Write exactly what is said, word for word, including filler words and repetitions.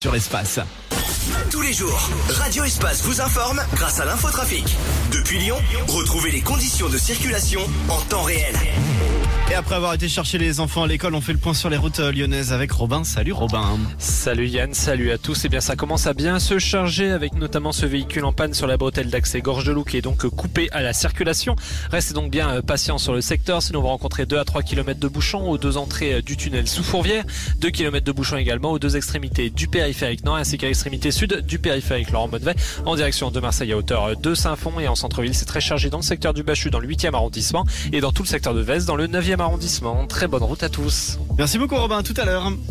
sur Espace. Tous les jours, Radio Espace vous informe grâce à l'infotrafic. Depuis Lyon, retrouvez les conditions de circulation en temps réel. Et après avoir été chercher les enfants à l'école, on fait le point sur les routes lyonnaises avec Robin. Salut Robin. Salut Yann, salut à tous. Et bien ça commence à bien se charger avec notamment ce véhicule en panne sur la bretelle d'accès Gorge de Loup qui est donc coupé à la circulation. Restez donc bien patient sur le secteur, sinon on va rencontrer deux à trois kilomètres de bouchons aux deux entrées du tunnel sous Fourvière, deux kilomètres de bouchons également aux deux extrémités du périphérique nord ainsi qu'à l'extrémité sud du périphérique Laurent Maudevet en direction de Marseille à hauteur de Saint-Fond. Et en centre-ville c'est très chargé dans le secteur du Bachu dans le huitième arrondissement et dans tout le secteur de Vez dans le neuvième arrondissement. Très bonne route à tous. Merci beaucoup Robin, à tout à l'heure.